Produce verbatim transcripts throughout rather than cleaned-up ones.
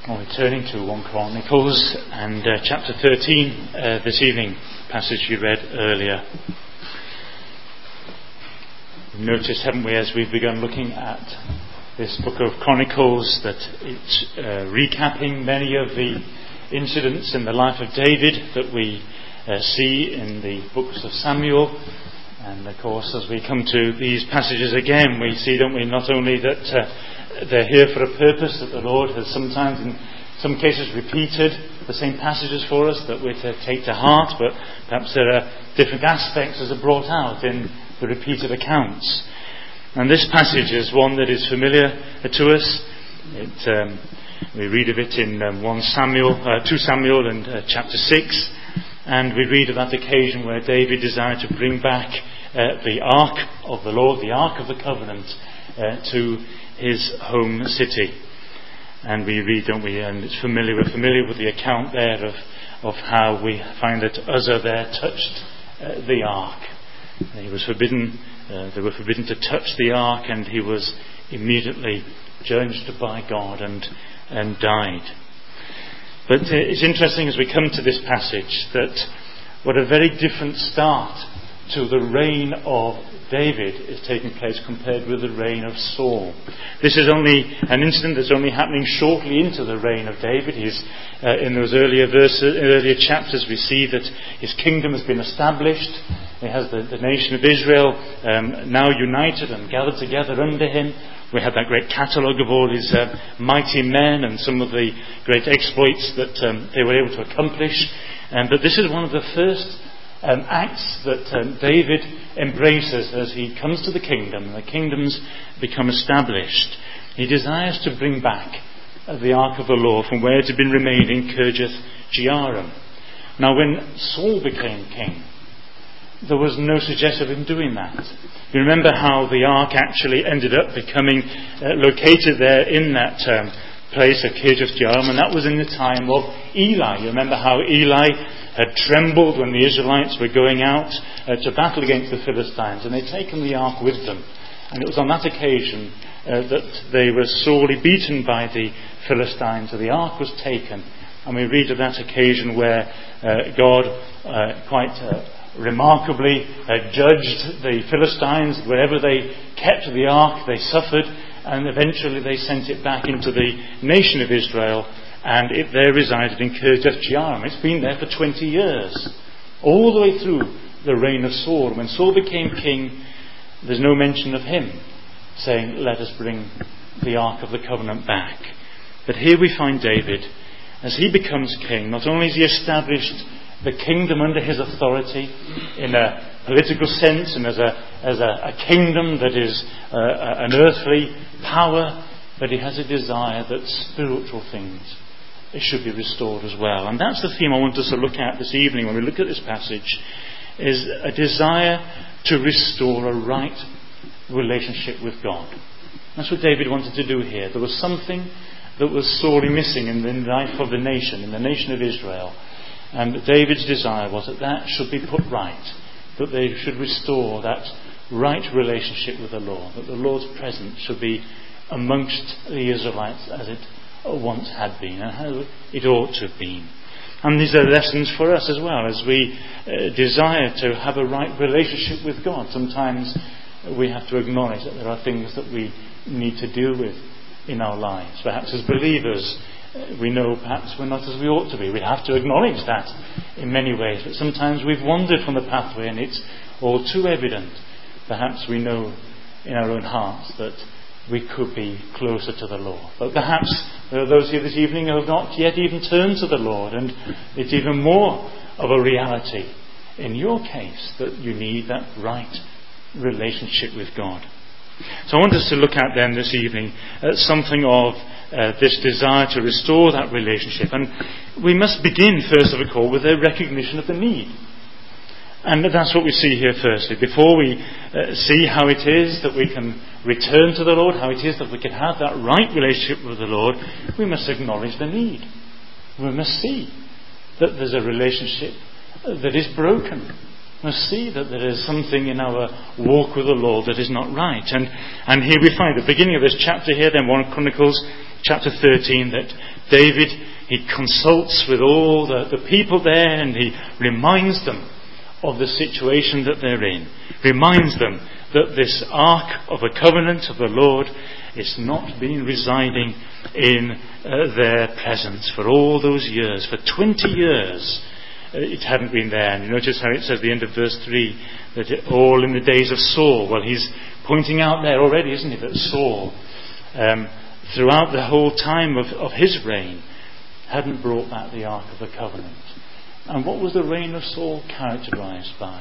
Well, we're turning to First Chronicles and uh, chapter thirteen uh, this evening, passage you read earlier. We've noticed, haven't we, as we've begun looking at this book of Chronicles, that it's uh, recapping many of the incidents in the life of David that we uh, see in the books of Samuel. And of course, as we come to these passages again, we see, don't we, not only that uh, they're here for a purpose, that the Lord has sometimes, in some cases, repeated the same passages for us that we're to take to heart, but perhaps there are different aspects as are brought out in the repeated accounts. And this passage is one that is familiar to us. It, um, we read of it in um, First Samuel, uh, Second Samuel and uh, chapter six, and we read of that occasion where David desired to bring back uh, the Ark of the Lord, the Ark of the Covenant, uh, to his home city. And we read, don't we, and it's familiar, we're familiar with the account there of, of how we find that Uzzah there touched uh, the ark. He was forbidden, uh, they were forbidden to touch the ark, and he was immediately judged by God and, and died. But uh, it's interesting as we come to this passage that what a very different start to the reign of David is taking place compared with the reign of Saul. This is only an incident that's only happening shortly into the reign of David. He's, uh, in those earlier verses, earlier chapters, we see that his kingdom has been established. He has the, the nation of Israel um, now united and gathered together under him. We have that great catalogue of all his uh, mighty men and some of the great exploits that um, they were able to accomplish. Um, but this is one of the first Um, acts that um, David embraces as he comes to the kingdom. The kingdom's become established. He desires to bring back uh, the Ark of the Lord from where it had been remaining, Kirjath Jearim. Now, when Saul became king, there was no suggestion of him doing that. You remember how the Ark actually ended up becoming uh, located there in that um, place of Kirjath Jearim, and that was in the time of Eli. You remember how Eli had trembled when the Israelites were going out uh, to battle against the Philistines, and they'd taken the ark with them. And it was on that occasion uh, that they were sorely beaten by the Philistines, and the ark was taken. And we read of that occasion where uh, God uh, quite uh, remarkably uh, judged the Philistines. Wherever they kept the ark, they suffered, and eventually they sent it back into the nation of Israel, and it there resided in Kirjath Jearim. It's been there for twenty years, all the way through the reign of Saul. When Saul became king, there's no mention of him saying, let us bring the Ark of the Covenant back. But here we find David, as he becomes king, not only has he established the kingdom under his authority in a political sense and as a, as a, a kingdom that is uh, an earthly power, but he has a desire that spiritual things it should be restored as well. And that's the theme I want us to look at this evening when we look at this passage, is a desire to restore a right relationship with God. That's what David wanted to do here. There was something that was sorely missing in the life of the nation, in the nation of Israel. And David's desire was that that should be put right, that they should restore that right relationship with the Lord, that the Lord's presence should be amongst the Israelites as it once had been and how it ought to have been. And these are lessons for us as well as we uh, desire to have a right relationship with God. Sometimes we have to acknowledge that there are things that we need to deal with in our lives. Perhaps as believers uh, we know perhaps we're not as we ought to be. We have to acknowledge that in many ways. But sometimes we've wandered from the pathway and it's all too evident. Perhaps we know in our own hearts that we could be closer to the Lord. But perhaps there are those here this evening who have not yet even turned to the Lord, and it's even more of a reality in your case that you need that right relationship with God. So I want us to look at then this evening at something of uh, this desire to restore that relationship. And we must begin first of all with a recognition of the need. And that's what we see here firstly. Before we uh, see how it is that we can return to the Lord, how it is that we can have that right relationship with the Lord, we must acknowledge the need. We must see that there's a relationship that is broken. We must see that there is something in our walk with the Lord that is not right. And, and here we find the beginning of this chapter here, then First Chronicles chapter thirteen, that David, he consults with all the, the people there, and he reminds them of the situation that they're in. Reminds them that this Ark of the Covenant of the Lord is not been residing in uh, their presence for all those years. For twenty years uh, it hadn't been there. And you notice how it says at the end of verse three that it, all in the days of Saul. Well, he's pointing out there already, isn't he, that Saul, um, throughout the whole time of, of his reign, hadn't brought back the Ark of the Covenant. And what was the reign of Saul characterised by?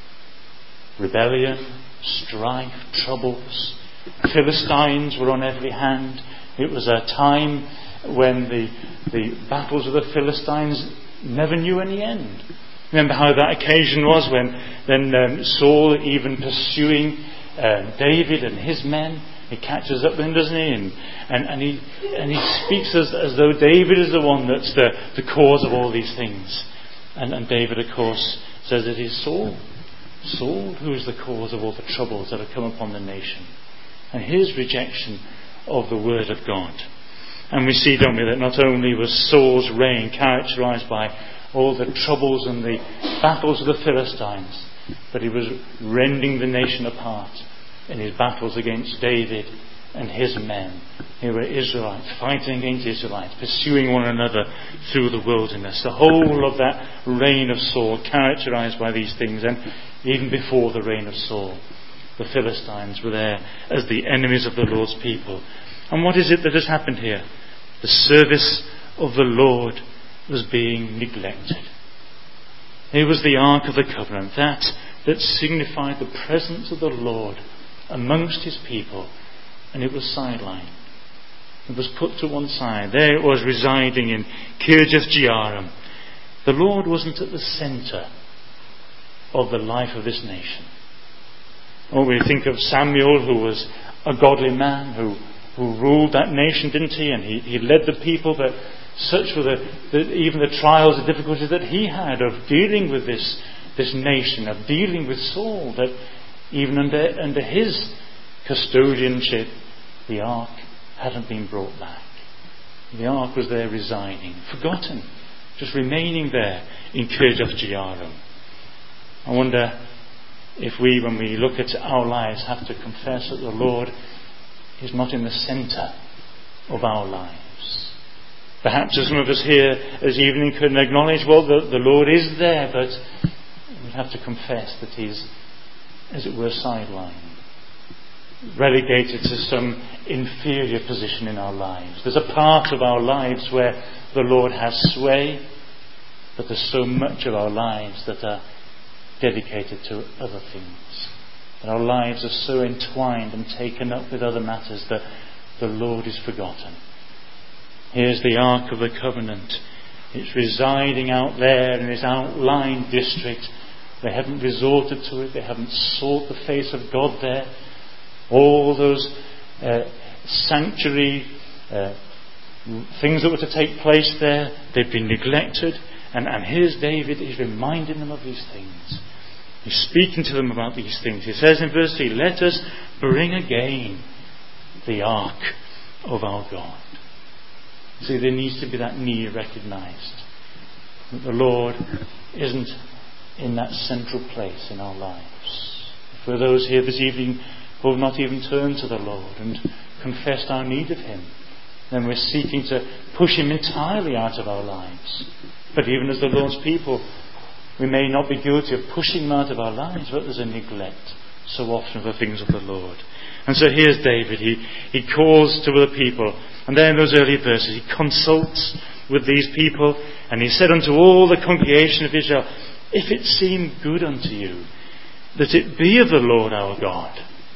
Rebellion, strife, troubles. Philistines were on every hand. It was a time when the the battles of the Philistines never knew any end. Remember how that occasion was when then um, Saul, even pursuing uh, David and his men, he catches up with him, doesn't he? And and, and he and he speaks as, as though David is the one that's the, the cause of all these things. And, and David, of course, says it is Saul. Saul who is the cause of all the troubles that have come upon the nation. And his rejection of the word of God. And we see, don't we, that not only was Saul's reign characterised by all the troubles and the battles of the Philistines, but he was rending the nation apart in his battles against David and his men, who were Israelites, fighting against Israelites, pursuing one another through the wilderness. The whole of that reign of Saul characterised by these things. And even before the reign of Saul, the Philistines were there as the enemies of the Lord's people. And what is it that has happened here? The service of the Lord was being neglected. Here was the Ark of the Covenant, that that signified the presence of the Lord amongst his people, and it was sidelined. It was put to one side. There it was, residing in Kirjath Jearim. The Lord wasn't at the centre of the life of this nation. Or we think of Samuel, who was a godly man, who, who ruled that nation, didn't he? And he, he led the people, but such were the, the, even the trials and difficulties that he had of dealing with this, this nation, of dealing with Saul, that even under, under his custodianship, the ark hadn't been brought back. The ark was there residing, forgotten, just remaining there in Kirjath Jearim. I wonder if we, when we look at our lives, have to confess that the Lord is not in the centre of our lives. Perhaps as some of us here this evening couldn't acknowledge, well, the, the Lord is there, but we have to confess that He's, as it were, sidelined, relegated to some inferior position in our lives. There's a part of our lives where the Lord has sway, but there's so much of our lives that are dedicated to other things. That our lives are so entwined and taken up with other matters that the Lord is forgotten. Here's the Ark of the Covenant. It's residing out there in this outlying district. They haven't resorted to it. They haven't sought the face of God there. All those uh, sanctuary uh, things that were to take place there, they've been neglected. And, and here's David, he's reminding them of these things. He's speaking to them about these things. He says in verse three, let us bring again the ark of our God. See, there needs to be that need recognised. That the Lord isn't in that central place in our lives. For those here this evening who have not even turned to the Lord and confessed our need of Him, then we're seeking to push Him entirely out of our lives. But even as the Lord's people, we may not be guilty of pushing Him out of our lives, but there's a neglect so often of the things of the Lord. And so here's David. He, he calls to the people. And there in those early verses, he consults with these people. And he said unto all the congregation of Israel, if it seem good unto you, that it be of the Lord our God,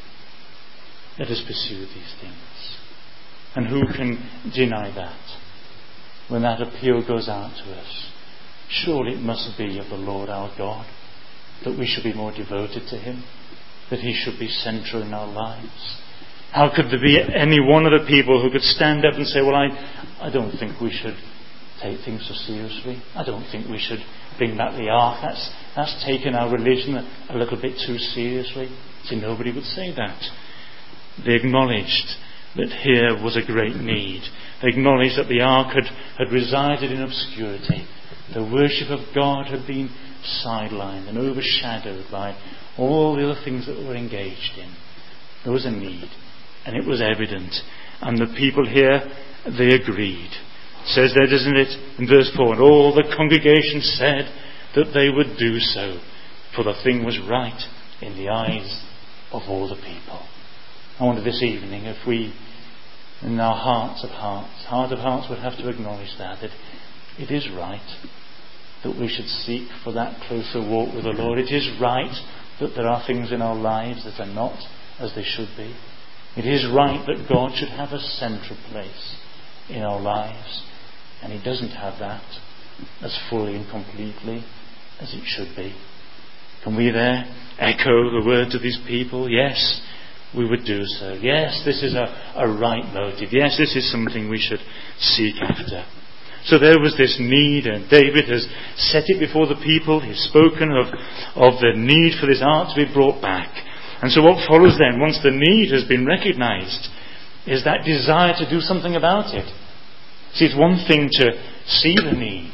let us pursue these things. And who can deny that? When that appeal goes out to us, surely it must be of the Lord our God, that we should be more devoted to Him, that He should be central in our lives. How could there be any one of the people who could stand up and say, well, I, I don't think we should take things so seriously. I don't think we should bring back the ark. That's, that's taken our religion a, a little bit too seriously. See, nobody would say that. They acknowledged that here was a great need They acknowledged that the ark had, had resided in obscurity. The worship of God had been sidelined and overshadowed by all the other things that they were engaged in. There was a need, and it was evident. And the people here, they agreed. It says there, doesn't it, in verse four, and all the congregation said that they would do so, for the thing was right in the eyes of all the people. I wonder this evening if we, in our hearts of hearts, heart of hearts, would have to acknowledge that, that it is right that we should seek for that closer walk with the Lord. It is right that there are things in our lives that are not as they should be. It is right that God should have a central place in our lives, and He doesn't have that as fully and completely as it should be. Can we there echo the words of these people? Yes, we would do so. Yes, this is a, a right motive. Yes, this is something we should seek after. So there was this need, and David has set it before the people. He's spoken of, of the need for this ark to be brought back. And so what follows then, once the need has been recognised, is that desire to do something about it. See, it's one thing to see the need,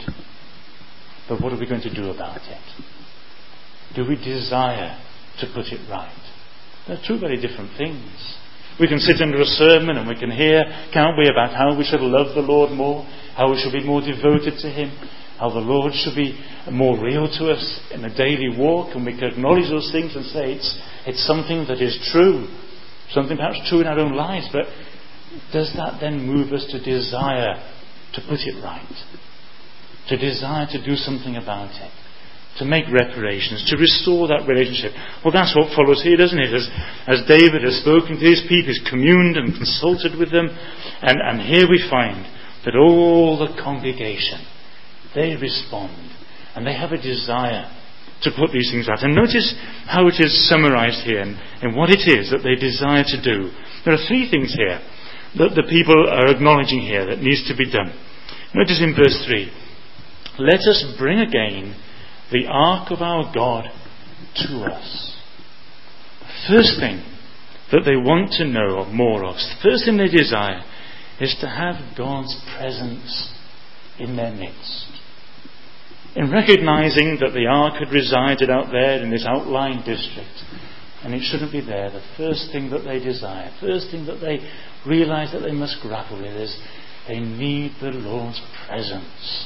but what are we going to do about it? Do we desire to put it right? They're two very different things. We can sit under a sermon and we can hear, can't we, about how we should love the Lord more, how we should be more devoted to Him, how the Lord should be more real to us in a daily walk, and we can acknowledge those things and say it's, it's something that is true, something perhaps true in our own lives, but does that then move us to desire to put it right? To desire to do something about it? To make reparations, to restore that relationship? Well, that's what follows here, doesn't it? As, as David has spoken to his people, he's communed and consulted with them, and, and here we find that all the congregation, they respond, and they have a desire to put these things out. And notice how it is summarised here, and, and what it is that they desire to do. There are three things here that the people are acknowledging here that needs to be done. Notice in verse three, let us bring again the ark of our God to us. The first thing that they want to know of more of, the first thing they desire, is to have God's presence in their midst. In recognising that the ark had resided out there in this outlying district, and it shouldn't be there, the first thing that they desire, first thing that they realise that they must grapple with is they need the Lord's presence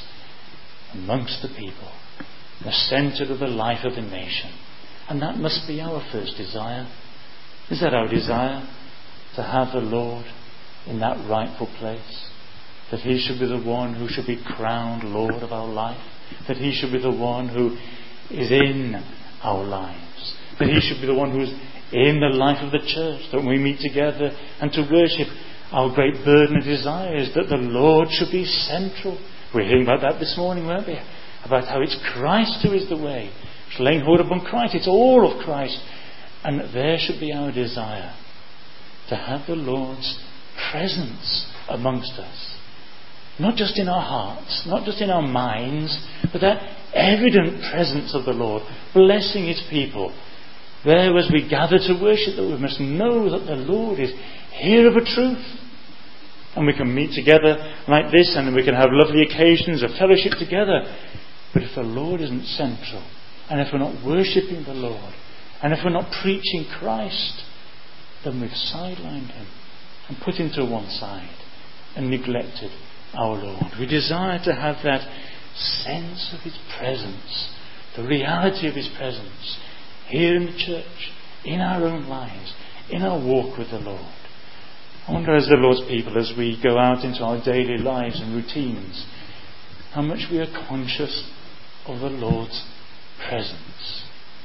amongst the people, the centre of the life of the nation. And that must be our first desire. Is that our desire? To have the Lord in that rightful place? That He should be the one who should be crowned Lord of our life? That He should be the one who is in our lives? That He should be the one who is in the life of the church? That when we meet together and to worship, our great burden and desire is that the Lord should be central. We were hearing about that this morning, weren't we? About how it's Christ who is the way. It's laying hold upon Christ. It's all of Christ. And there should be our desire to have the Lord's presence amongst us. Not just in our hearts, not just in our minds, but that evident presence of the Lord, blessing His people. There as we gather to worship, that we must know that the Lord is here of a truth. And we can meet together like this, and we can have lovely occasions of fellowship together. But if the Lord isn't central, and if we're not worshipping the Lord, and if we're not preaching Christ, then we've sidelined Him and put Him to one side and neglected our Lord. We desire to have that sense of His presence, the reality of His presence, here in the church, in our own lives, in our walk with the Lord. I wonder, as the Lord's people, as we go out into our daily lives and routines, how much we are conscious of the Lord's presence.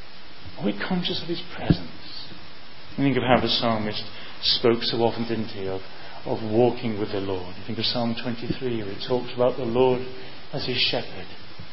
Are we conscious of His presence? I think of how the psalmist spoke so often, didn't he, of, of walking with the Lord. You think of Psalm twenty-three, where he talks about the Lord as his shepherd.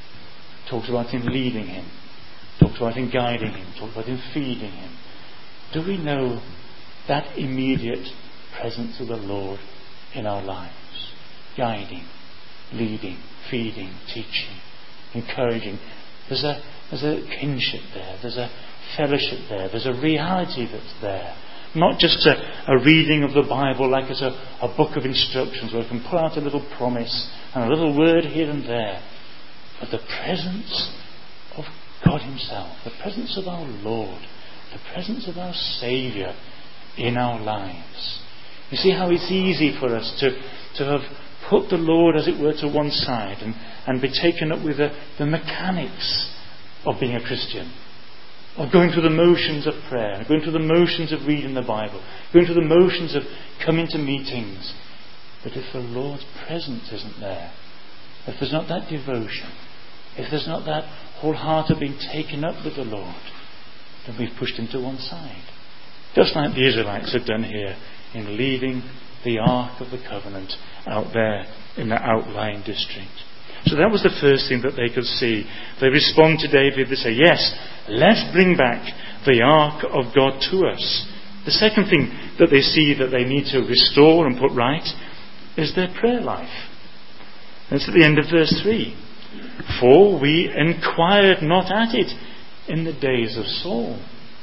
Talks about Him leading him. Talks about Him guiding him. Talks about Him feeding him. Do we know that immediate presence of the Lord in our lives? Guiding, leading, feeding, teaching, encouraging. There's a, there's a kinship there. There's a fellowship there. There's a reality that's there. Not just a, a reading of the Bible like it's a, a book of instructions where we can pull out a little promise and a little word here and there. But the presence of God himself, the presence of our Lord, the presence of our Saviour in our lives. You see how it's easy for us to, to have put the Lord, as it were, to one side and, and be taken up with the, the mechanics of being a Christian, of going through the motions of prayer, going through the motions of reading the Bible, going through the motions of coming to meetings. But if the Lord's presence isn't there, if there's not that devotion, if there's not that whole heart of being taken up with the Lord, then we've pushed him to one side. Just like the Israelites had done here in leaving the Ark of the Covenant out there in the outlying district. So that was the first thing that they could see. They respond to David, they say, yes, let's bring back the Ark of God to us. The second thing that they see that they need to restore and put right is their prayer life. That's at the end of verse three. For we inquired not at it in the days of Saul.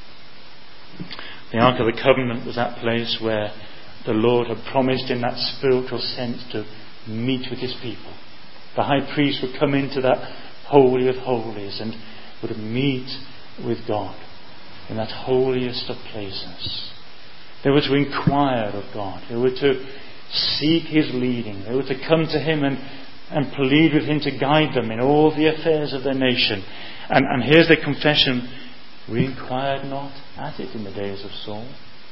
The Ark of the Covenant was that place where the Lord had promised in that spiritual sense to meet with his people. The high priest would come into that Holy of Holies and would meet with God in that holiest of places. They were to inquire of God. They were to seek his leading. They were to come to him and, and plead with him to guide them in all the affairs of their nation. And, and here's their confession. We inquired not at it in the days of Saul.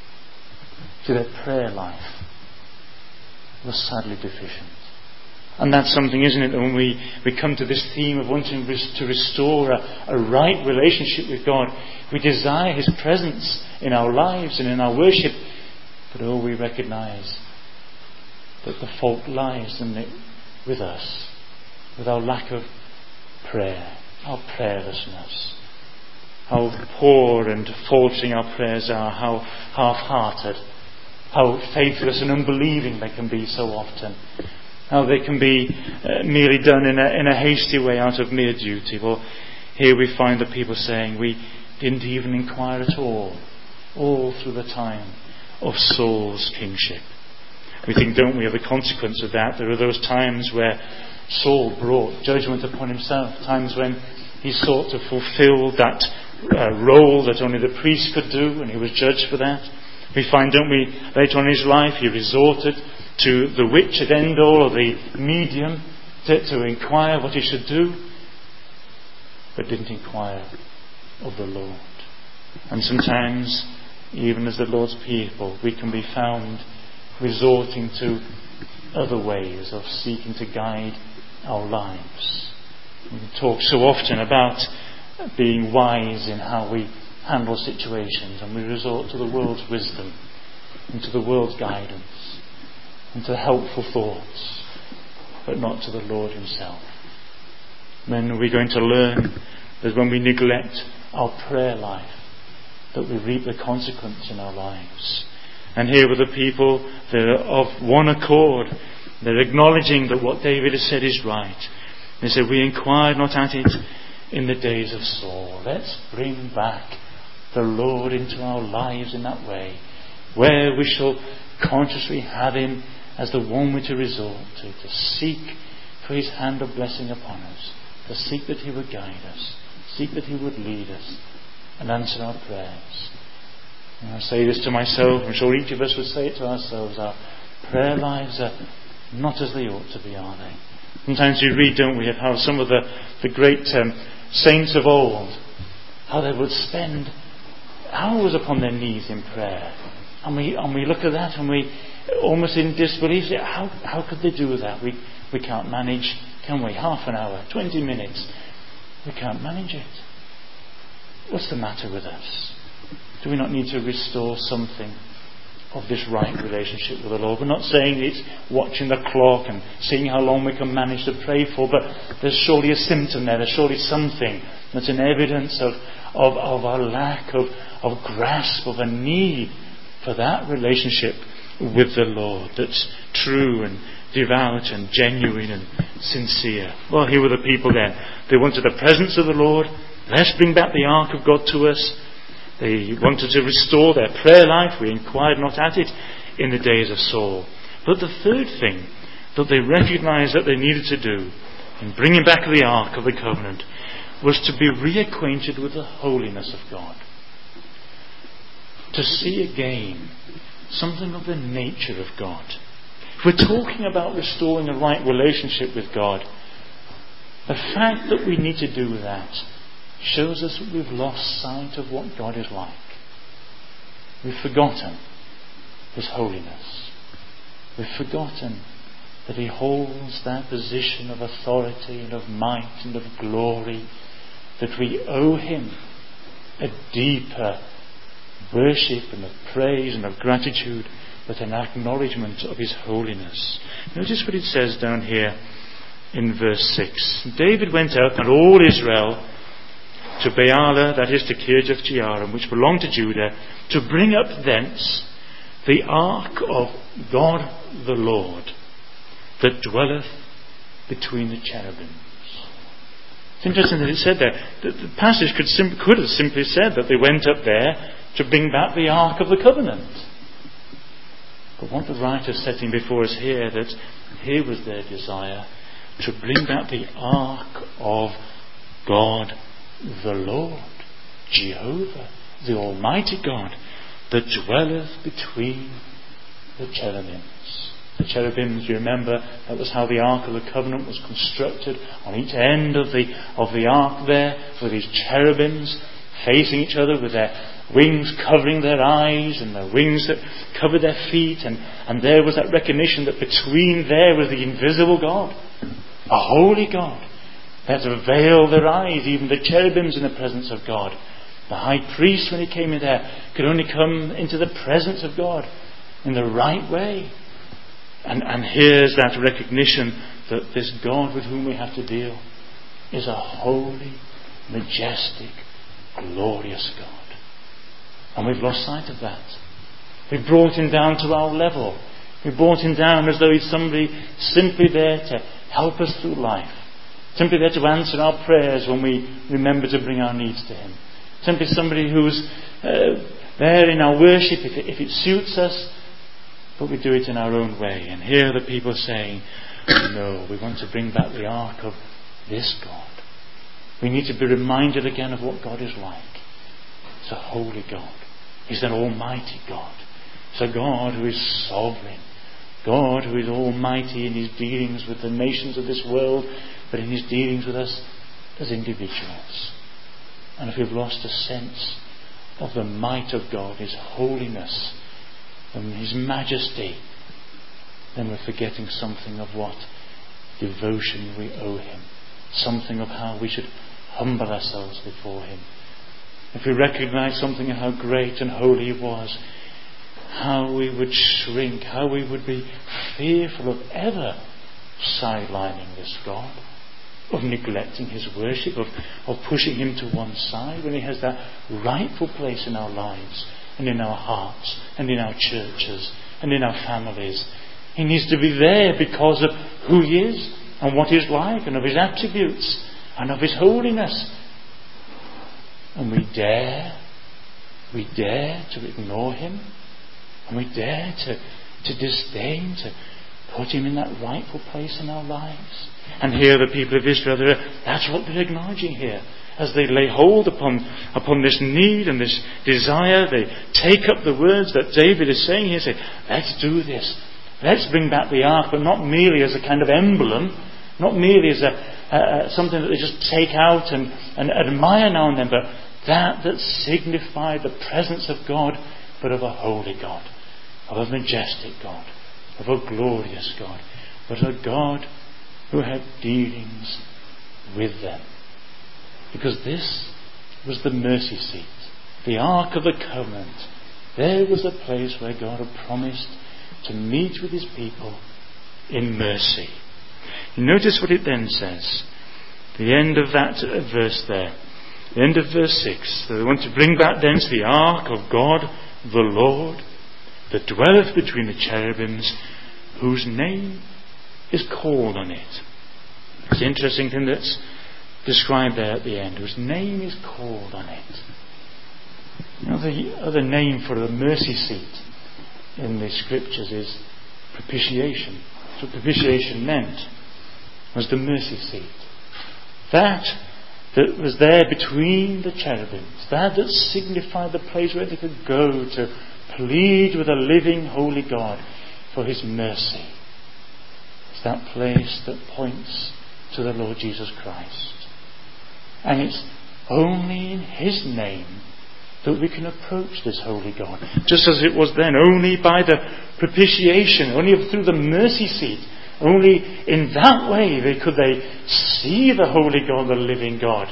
So their prayer life was sadly deficient. And that's something, isn't it, that when we, we come to this theme of wanting to restore a, a right relationship with God, we desire his presence in our lives and in our worship. But oh, we recognise that the fault lies in it with us, with our lack of prayer, our prayerlessness. How poor and faltering our prayers are, how half-hearted, how faithless and unbelieving they can be so often. How they can be uh, merely done in a, in a hasty way out of mere duty. Well, here we find the people saying we didn't even inquire at all, all through the time of Saul's kingship. We think, don't we, of the consequence of that. There are those times where Saul brought judgment upon himself, times when he sought to fulfill that uh, role that only the priest could do, and he was judged for that. We find, don't we, later on in his life, he resorted to the witch at Endor, or the medium, to, to inquire what he should do, but didn't inquire of the Lord. And sometimes, even as the Lord's people, we can be found resorting to other ways of seeking to guide our lives. We talk so often about being wise in how we handle situations, and we resort to the world's wisdom and to the world's guidance and to helpful thoughts, but not to the Lord himself. When are we going to learn that when we neglect our prayer life, that we reap the consequence in our lives? And here were the people, they're of one accord. They're acknowledging that what David has said is right. They said, we inquired not at it in the days of Saul. Let's bring back the Lord into our lives in that way, where we shall consciously have him as the one we're to resort to, to seek for his hand of blessing upon us, to seek that he would guide us, seek that he would lead us and answer our prayers. And I say this to myself, I'm sure each of us would say it to ourselves, our prayer lives are not as they ought to be, are they? Sometimes we read, don't we, of how some of the, the great um, saints of old, how they would spend hours upon their knees in prayer. And we and we look at that and we, almost in disbelief, say, how, how could they do that? We, we can't manage, can we? Half an hour, twenty minutes. We can't manage it. What's the matter with us? Do we not need to restore something of this right relationship with the Lord? We're not saying it's watching the clock and seeing how long we can manage to pray for, but there's surely a symptom there. There's surely something that's an evidence of, of, of our lack of, of grasp, of a need for that relationship with the Lord that's true and devout and genuine and sincere. Well, here were the people then. They wanted the presence of the Lord. Let's bring back the ark of God to us. They wanted to restore their prayer life. We inquired not at it in the days of Saul. But the third thing that they recognized that they needed to do in bringing back the Ark of the Covenant was to be reacquainted with the holiness of God. To see again something of the nature of God. If we're talking about restoring a right relationship with God, the fact that we need to do that shows us that we've lost sight of what God is like. We've forgotten His holiness. We've forgotten that He holds that position of authority and of might and of glory, that we owe Him a deeper worship and of praise and of gratitude, but an acknowledgement of His holiness. Notice what it says down here in verse six. David went out and all Israel to Baalah, that is to Kirjath Jearim, which belonged to Judah, to bring up thence the ark of God the Lord, that dwelleth between the cherubims. It's interesting that it said there. The, the passage could, sim- could have simply said that they went up there to bring back the Ark of the Covenant. But what the writer is setting before us here, that here was their desire, to bring back the Ark of God the Lord, Jehovah, the Almighty God, that dwelleth between the cherubims. The cherubims, you remember, that was how the Ark of the Covenant was constructed. On each end of the of the Ark there were these cherubims facing each other with their wings covering their eyes and their wings that covered their feet. And, and there was that recognition that between there was the invisible God, a holy God. They had to veil their eyes, even the cherubims in the presence of God. The high priest, when he came in there, could only come into the presence of God in the right way. And, and here's that recognition that this God with whom we have to deal is a holy, majestic, glorious God. And we've lost sight of that. We've brought Him down to our level. We've brought Him down as though He's somebody simply there to help us through life. Simply there to answer our prayers when we remember to bring our needs to Him. Simply somebody who's uh, there in our worship if it, if it suits us, but we do it in our own way. And here are the people saying, no, we want to bring back the ark of this God. We need to be reminded again of what God is like. He's a holy God. He's an almighty God. He's a God who is sovereign. God who is almighty in His dealings with the nations of this world, but in His dealings with us as individuals. And if we've lost a sense of the might of God, His holiness, and His majesty, then we're forgetting something of what devotion we owe Him. Something of how we should humble ourselves before Him. If we recognize something of how great and holy He was, how we would shrink, how we would be fearful of ever sidelining this God, of neglecting His worship, of, of pushing Him to one side when He has that rightful place in our lives and in our hearts and in our churches and in our families. He needs to be there because of who He is and what He's like and of His attributes and of His holiness. And we dare, we dare to ignore Him, and we dare to, to disdain, to put Him in that rightful place in our lives. And here the people of Israel, that's what they're acknowledging here. As they lay hold upon, upon this need and this desire, they take up the words that David is saying here, say, let's do this. Let's bring back the ark, but not merely as a kind of emblem, not merely as a uh, something that they just take out and, and admire now and then, but that that signified the presence of God, but of a holy God, of a majestic God, of a glorious God, but a God who had dealings with them. Because this was the mercy seat, the Ark of the Covenant. There was a place where God had promised to meet with His people in mercy. You notice what it then says. The end of that verse there. The end of verse six. So they want to bring back thence the Ark of God, the Lord, that dwelleth between the cherubims, whose name is called on it. It's an interesting thing that's described there at the end, whose name is called on it. You know, the other name for the mercy seat in the scriptures is propitiation. So propitiation meant was the mercy seat. That that was there between the cherubims. That that signified the place where they could go to plead with a living, holy God for his mercy. It's that place that points to the Lord Jesus Christ. And it's only in his name that we can approach this holy God. Just as it was then, only by the propitiation, only through the mercy seat, only in that way they could they see the holy God, the living God.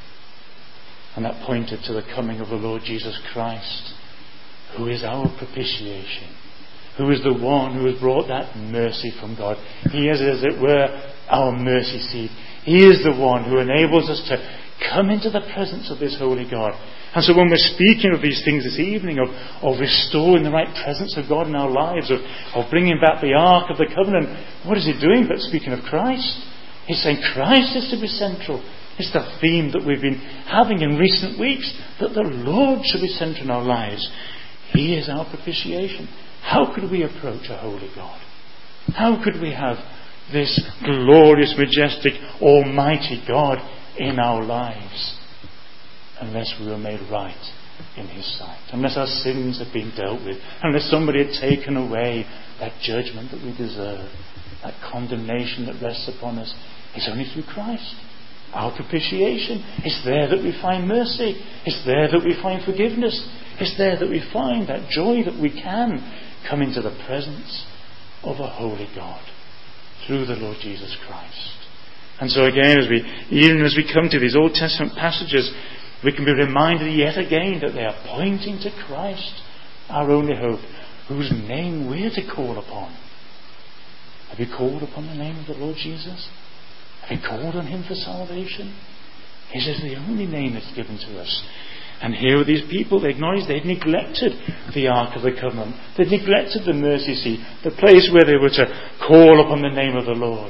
And that pointed to the coming of the Lord Jesus Christ, who is our propitiation, who is the one who has brought that mercy from God. He is, as it were, our mercy seat. He is the one who enables us to come into the presence of this holy God. And so when we're speaking of these things this evening, of, of restoring the right presence of God in our lives, of, of bringing back the Ark of the Covenant, what is he doing but speaking of Christ? He's saying Christ is to be central. It's the theme that we've been having in recent weeks, that the Lord should be central in our lives. He is our propitiation. How could we approach a holy God? How could we have this glorious, majestic, almighty God in our lives unless we were made right in his sight, unless our sins had been dealt with, unless somebody had taken away that judgment that we deserve, that condemnation that rests upon us? It's only through Christ, our propitiation. It's there that we find mercy. It's there that we find forgiveness. It's there that we find that joy that we can come into the presence of a holy God through the Lord Jesus Christ. And so again, as we, even as we come to these Old Testament passages, we can be reminded yet again that they are pointing to Christ, our only hope, whose name we're to call upon. Have you called upon the name of the Lord Jesus? Have you called on him for salvation? His is the only name that's given to us. And here were these people, they acknowledged they'd neglected the Ark of the Covenant. They'd neglected the mercy seat, the place where they were to call upon the name of the Lord.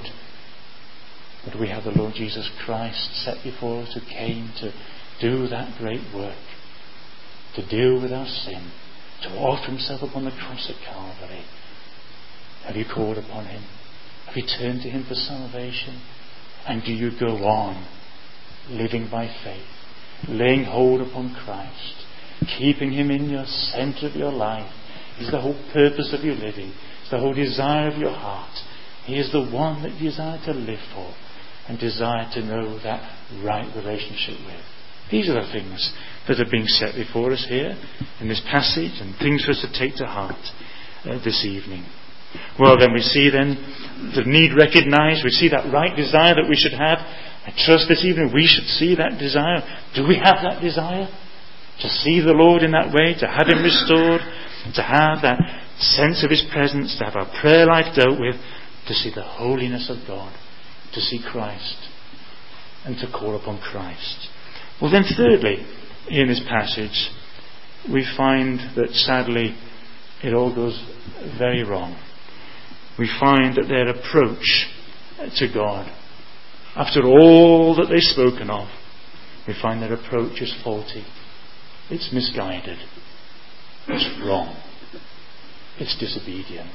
But we have the Lord Jesus Christ set before us, who came to do that great work, to deal with our sin, to offer himself upon the cross at Calvary. Have you called upon him? Have you turned to him for salvation? And do you go on living by faith, laying hold upon Christ, keeping him in your centre of your life? He's the whole purpose of your living. It's the whole desire of your heart. He is the one that you desire to live for and desire to know that right relationship with. These are the things that are being set before us here in this passage, and things for us to take to heart uh, this evening. Well, then we see then the need recognised. We see that right desire that we should have. I trust this evening we should see that desire. Do we have that desire? To see the Lord in that way, to have him restored, to have that sense of his presence, to have our prayer life dealt with, to see the holiness of God, to see Christ, and to call upon Christ. Well then, thirdly, in this passage, we find that sadly it all goes very wrong. We find that their approach to God, after all that they've spoken of, we find their approach is faulty. It's misguided. It's wrong. It's disobedient.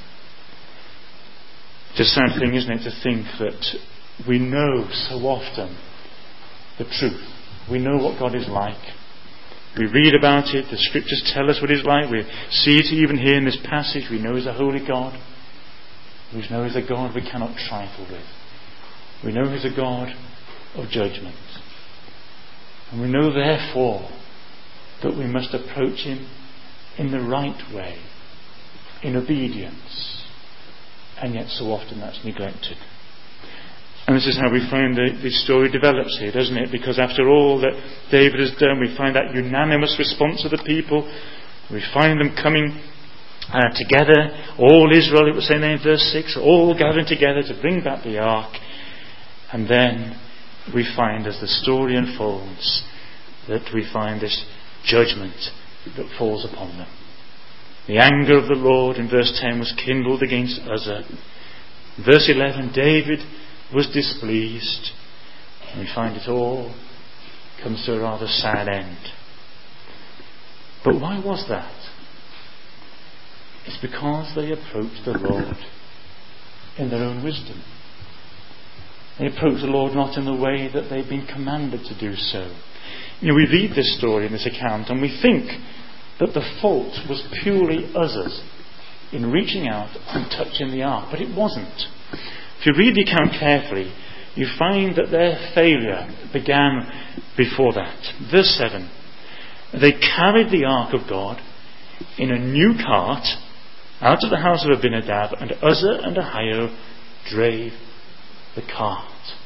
It's a sad thing, isn't it, to think that we know so often the truth. We know what God is like. We read about it. The scriptures tell us what he's like. We see it even here in this passage. We know he's a holy God. We know he's a God we cannot trifle with. We know he's a God of judgment. And we know therefore that we must approach him in the right way, in obedience. And yet so often that's neglected. And this is how we find the, the story develops here, doesn't it? Because after all that David has done, we find that unanimous response of the people. We find them coming uh, together, all Israel, it was saying there in verse six, all gathering together to bring back the ark. And then we find, as the story unfolds, that we find this judgment that falls upon them. The anger of the Lord in verse ten was kindled against Uzzah. In verse eleven, David was displeased. And we find it all comes to a rather sad end. But why was that? It's because they approached the Lord in their own wisdom. They approached the Lord not in the way that they'd been commanded to do so. You know, we read this story in this account and we think that the fault was purely Uzzah's in reaching out and touching the ark, but it wasn't. If you read the account carefully, you find that their failure began before that. Verse seven. They carried the ark of God in a new cart out of the house of Abinadab, and Uzzah and Ahio drave the cart.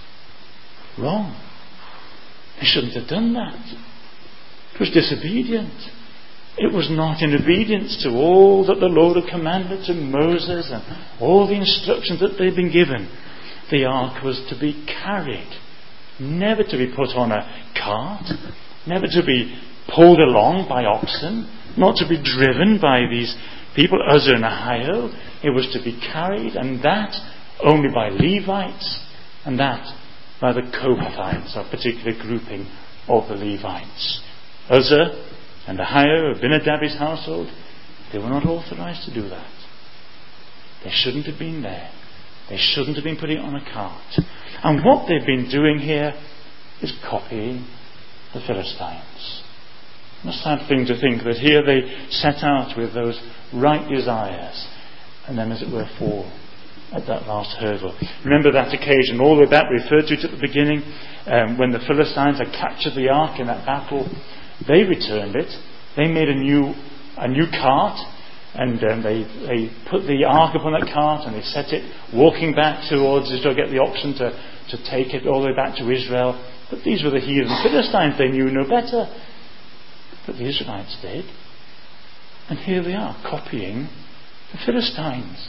Wrong. They shouldn't have done that. It was disobedient. It was not in obedience to all that the Lord had commanded to Moses and all the instructions that they'd been given. The ark was to be carried, never to be put on a cart, never to be pulled along by oxen, not to be driven by these people, Uzzah and Ahio. It was to be carried, and that only by Levites, and that by the Kohathites, a particular grouping of the Levites. Uzzah and Ahio, Abinadab's household, they were not authorized to do that. They shouldn't have been there. They shouldn't have been putting it on a cart. And what they've been doing here is copying the Philistines. It's a sad thing to think that here they set out with those right desires and then, as it were, fall at that last hurdle. Remember that occasion all the way back, we referred to it at the beginning, um, when the Philistines had captured the ark in that battle. They returned it. They made a new a new cart, and um, they, they put the ark upon that cart and they set it walking back towards Israel, get the oxen to, to take it all the way back to Israel. But these were the heathen Philistines. They knew no better. But the Israelites did. And here they are, copying the Philistines.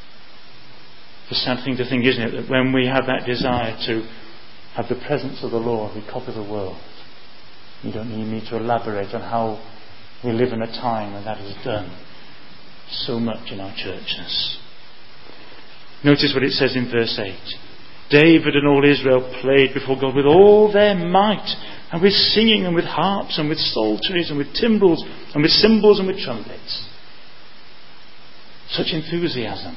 It's a sad thing to think, isn't it, that when we have that desire to have the presence of the Lord, we copy the world. You don't need me to elaborate on how we live in a time when that is done so much in our churches. Notice what it says in verse eight. David and all Israel played before God with all their might, and with singing and with harps and with psalteries and with timbrels and with cymbals and with trumpets. Such enthusiasm.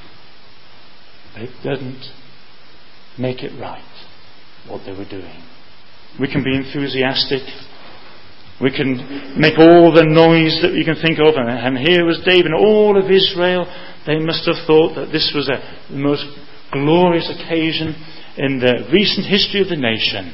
But it doesn't make it right, what they were doing. We can be enthusiastic. We can make all the noise that we can think of. And here was David and all of Israel. They must have thought that this was a, the most glorious occasion in the recent history of the nation.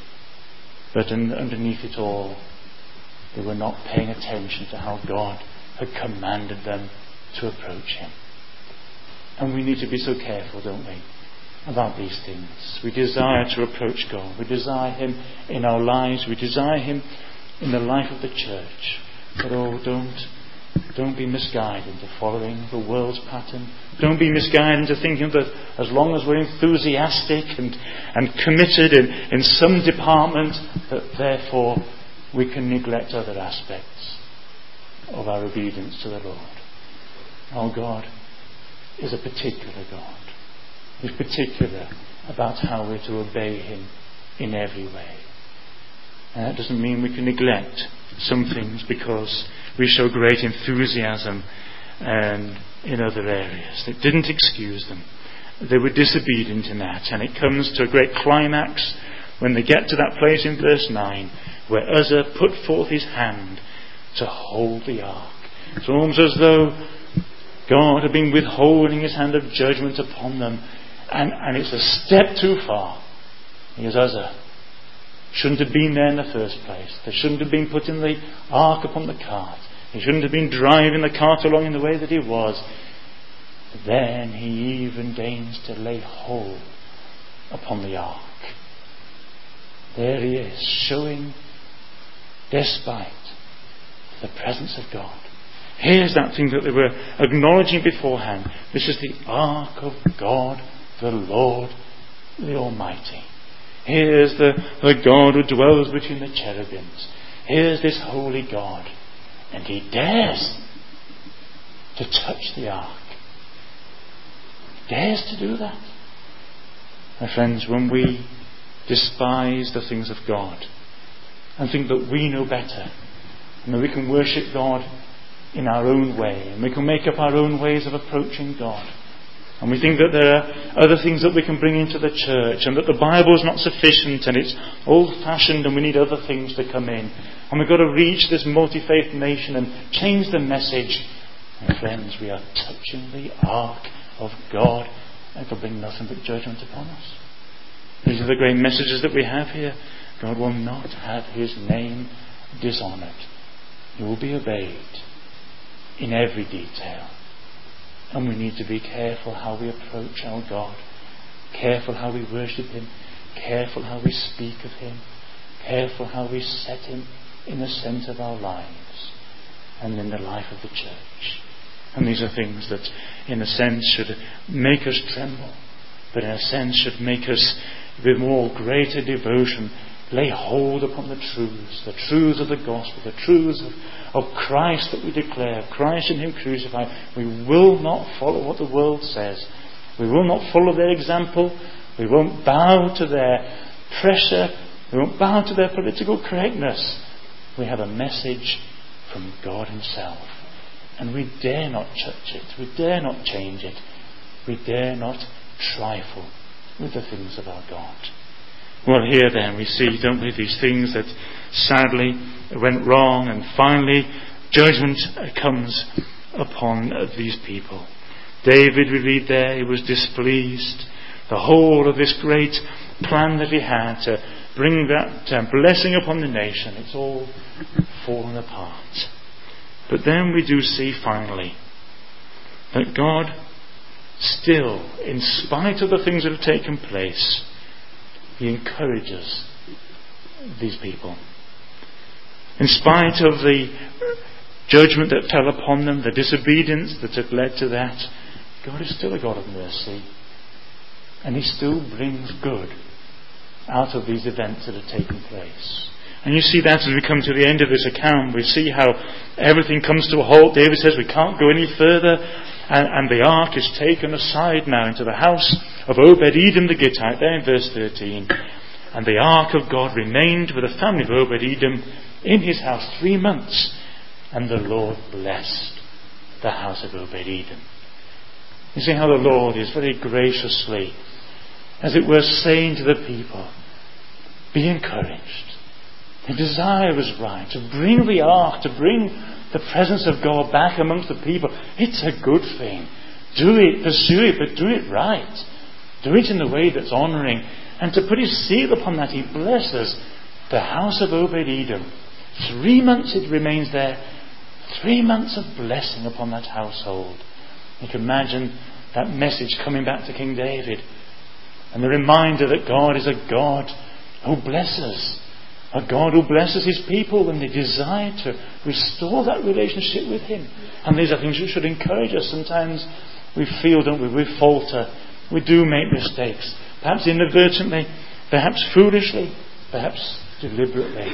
But in, underneath it all, they were not paying attention to how God had commanded them to approach Him. And we need to be so careful, don't we, about these things. We desire to approach God. We desire Him in our lives. We desire Him in the life of the church. But oh, don't, don't be misguided into following the world's pattern. Don't be misguided into thinking that as long as we're enthusiastic and, and committed in, in some department, that therefore we can neglect other aspects of our obedience to the Lord. Our God is a particular God. He's particular about how we're to obey Him in every way. And that doesn't mean we can neglect some things because we show great enthusiasm and in other areas. It didn't excuse them. They were disobedient in that. And it comes to a great climax when they get to that place in verse nine where Uzzah put forth his hand to hold the ark. It's almost as though God had been withholding His hand of judgment upon them. And, and it's a step too far. Because Uzzah shouldn't have been there in the first place. They shouldn't have been putting the ark upon the cart. He shouldn't have been driving the cart along in the way that he was. But then he even deigns to lay hold upon the ark. There he is, showing, despite the presence of God. Here's that thing that they were acknowledging beforehand. This is the ark of God, the Lord, the Almighty. Here's the, the God who dwells between the cherubims. Here's this holy God. And he dares to touch the ark. Dares to do that. My friends, when we despise the things of God and think that we know better And that we can worship God in our own way. And we can make up our own ways of approaching God. And we think that there are other things that we can bring into the church, and that the Bible is not sufficient and it's old-fashioned and we need other things to come in. And we've got to reach this multi-faith nation and change the message. And friends, we are touching the ark of God, and it will bring nothing but judgment upon us. These are the great messages that we have here. God will not have his name dishonoured. He will be obeyed in every detail. And we need to be careful how we approach our God, careful how we worship him, careful how we speak of him, careful how we set him in the centre of our lives and in the life of the church. And these are things that in a sense should make us tremble, but in a sense should make us with more greater devotion lay hold upon the truths, the truths of the gospel, the truths of, of Christ that we declare, Christ and him crucified. We will not follow what the world says. We will not follow their example. We won't bow to their pressure. We won't bow to their political correctness. We have a message from God himself. And we dare not touch it. We dare not change it. We dare not trifle with the things of our God. Well, here then we see, don't we, these things that sadly went wrong, and finally judgment comes upon these people. David, we read there, he was displeased. The whole of this great plan that he had to bring that uh, blessing upon the nation, it's all fallen apart. But then we do see finally that God still, in spite of the things that have taken place, he encourages these people. In spite of the judgment that fell upon them, the disobedience that had led to that, God is still a God of mercy. And he still brings good out of these events that have taken place. And you see that as we come to the end of this account. We see how everything comes to a halt. David says we can't go any further. And, and the ark is taken aside now into the house of Obed-Edom the Gittite, there in verse thirteen. And the ark of God remained with the family of Obed-Edom in his house three months. And the Lord blessed the house of Obed-Edom. You see how the Lord is very graciously, as it were, saying to the people, be encouraged. The desire was right, to bring the ark, to bring the presence of God back amongst the people. It's a good thing. Do it, pursue it, but do it right. Do it in the way that's honouring. And to put his seal upon that, he blesses the house of Obed-Edom. Three months it remains there. Three months of blessing upon that household. You can imagine that message coming back to King David. And the reminder that God is a God who blesses. A God who blesses his people when they desire to restore that relationship with him. And these are things that should encourage us. Sometimes we feel, don't we, we falter. We do make mistakes. Perhaps inadvertently, perhaps foolishly, perhaps deliberately.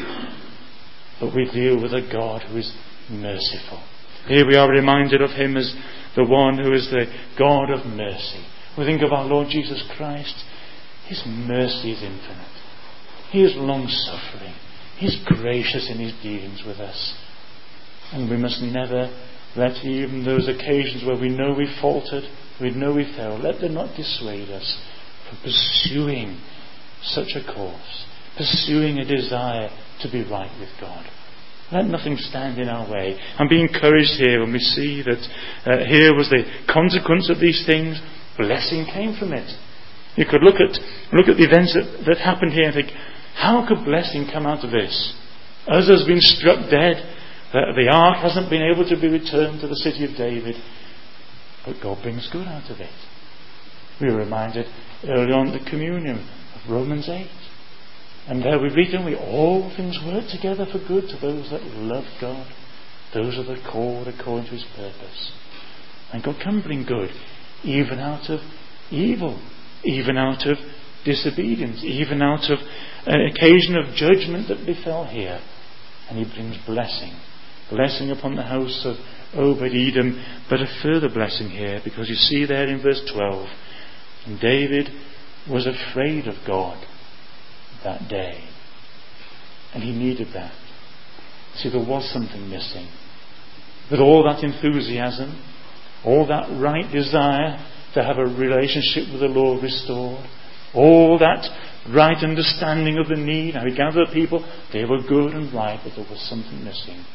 But we deal with a God who is merciful. Here we are reminded of him as the one who is the God of mercy. We think of our Lord Jesus Christ. His mercy is infinite. He is long-suffering. He is gracious in his dealings with us. And we must never let even those occasions where we know we faltered, we know we failed, let them not dissuade us from pursuing such a course, pursuing a desire to be right with God. Let nothing stand in our way. And be encouraged here when we see that uh, here was the consequence of these things. Blessing came from it. You could look at look at the events that, that happened here and think, how could blessing come out of this? Uzzah's been struck dead. The, the ark hasn't been able to be returned to the city of David. But God brings good out of it. We were reminded early on at the communion of Romans eight. And there we read, don't we, all things work together for good to those that love God. Those are the called according to his purpose. And God can bring good even out of evil, even out of disobedience, even out of an occasion of judgment that befell here. And he brings blessing. Blessing upon the house of Obed-Edom, but a further blessing here, because you see there in verse twelve, and David was afraid of God that day. And he needed that. See, there was something missing. That all that enthusiasm, all that right desire to have a relationship with the Lord restored, all that right understanding of the need, how he gathered people, they were good and right, but there was something missing.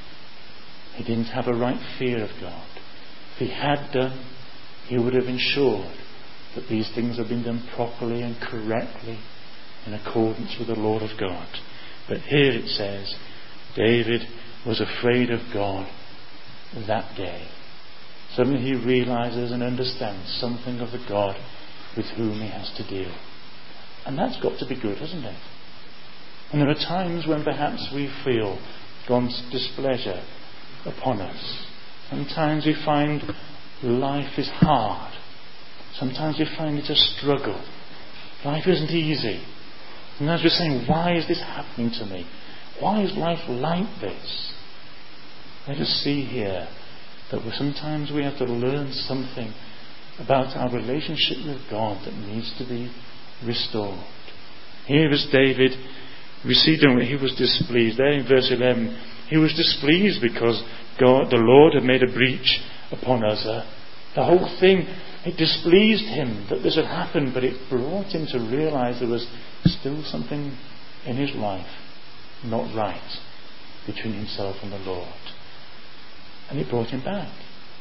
He didn't have a right fear of God. If he had done, he would have ensured that these things have been done properly and correctly in accordance with the Lord of God. But here it says, David was afraid of God that day. Suddenly he realizes and understands something of the God with whom he has to deal. And that's got to be good, hasn't it? And there are times when perhaps we feel God's displeasure upon us. Sometimes we find life is hard. Sometimes we find it a struggle. Life isn't easy. Sometimes we're saying, why is this happening to me? Why is life like this? Let us see here that we sometimes we have to learn something about our relationship with God that needs to be restored. Here was David, we see don't we, he was displeased. There in verse eleven, he was displeased because God, the Lord, had made a breach upon Uzzah. The whole thing, it displeased him that this had happened, but it brought him to realize there was still something in his life not right between himself and the Lord. And it brought him back.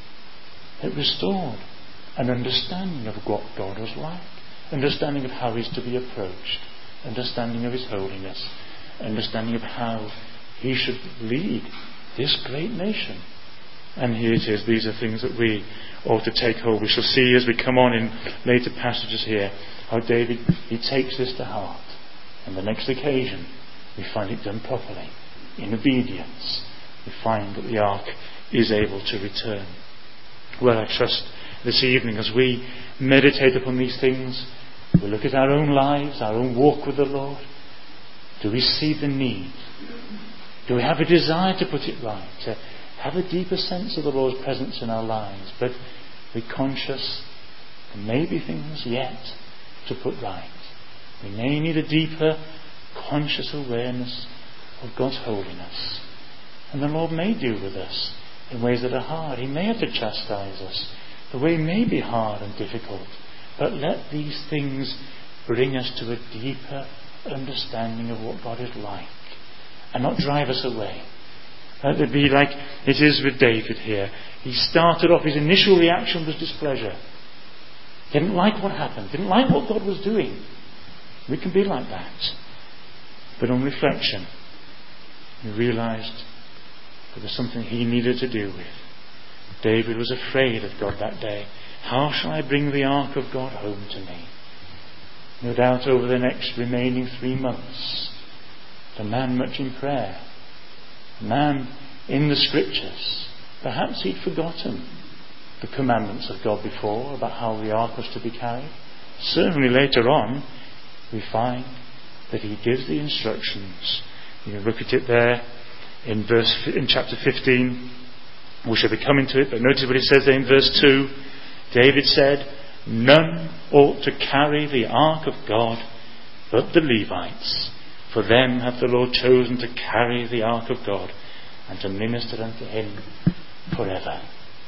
It restored an understanding of what God was like, understanding of how he's to be approached, understanding of his holiness, understanding of how he should lead this great nation. And here it is, these are things that we ought to take hold. We shall see as we come on in later passages here how David, he takes this to heart. And the next occasion we find it done properly. In obedience we find that the ark is able to return. Well, I trust this evening as we meditate upon these things, we look at our own lives, our own walk with the Lord. Do we see the need? Do we have a desire to put it right? To have a deeper sense of the Lord's presence in our lives? But we're conscious there may be things yet to put right. We may need a deeper conscious awareness of God's holiness. And the Lord may deal with us in ways that are hard. He may have to chastise us. The way may be hard and difficult. But let these things bring us to a deeper understanding of what God is like and not drive us away. Let it be like it is with David here. He started off, his initial reaction was displeasure. Didn't like what happened. Didn't like what God was doing. We can be like that. But on reflection, he realised there was something he needed to deal with. David was afraid of God that day. How shall I bring the ark of God home to me? No doubt over the next remaining three months, the man much in prayer, the man in the scriptures. Perhaps he'd forgotten the commandments of God before about how the ark was to be carried. Certainly later on, we find that he gives the instructions. You look at it there in verse in chapter fifteen. We shall be coming to it, but notice what it says there in verse two. David said, "None ought to carry the ark of God but the Levites, for them hath the Lord chosen to carry the ark of God and to minister unto him forever."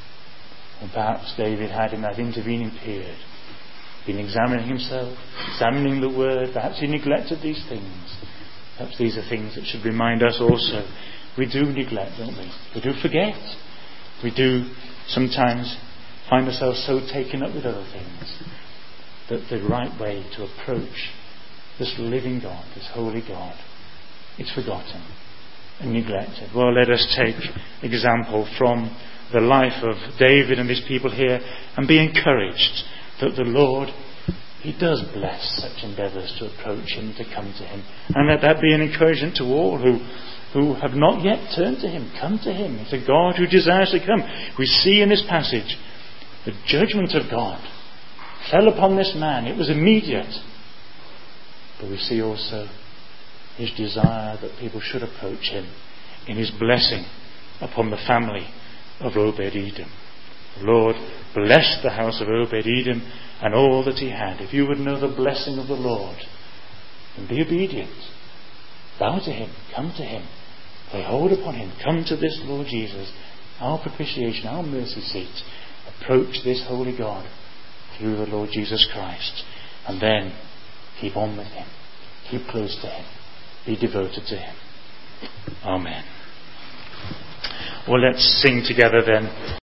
And perhaps David had in that intervening period been examining himself, examining the word. Perhaps he neglected these things. Perhaps these are things that should remind us also. We do neglect, don't we? We do forget. We do sometimes find ourselves so taken up with other things that the right way to approach this living God, this holy God, it's forgotten and neglected. Well, let us take example from the life of David and his people here and be encouraged that the Lord, he does bless such endeavours to approach him, to come to him. And let that be an encouragement to all who, who have not yet turned to him. Come to him. It's a God who desires to come. We see in this passage the judgment of God fell upon this man. It was immediate. But we see also his desire that people should approach him in his blessing upon the family of Obed-Edom. The Lord blessed the house of Obed-Edom and all that he had. If you would know the blessing of the Lord, then be obedient. Bow to him. Come to him. Lay hold upon him. Come to this Lord Jesus, our propitiation, our mercy seat. Approach this holy God through the Lord Jesus Christ. And then keep on with him. Keep close to him. Be devoted to him. Amen. Well, let's sing together then.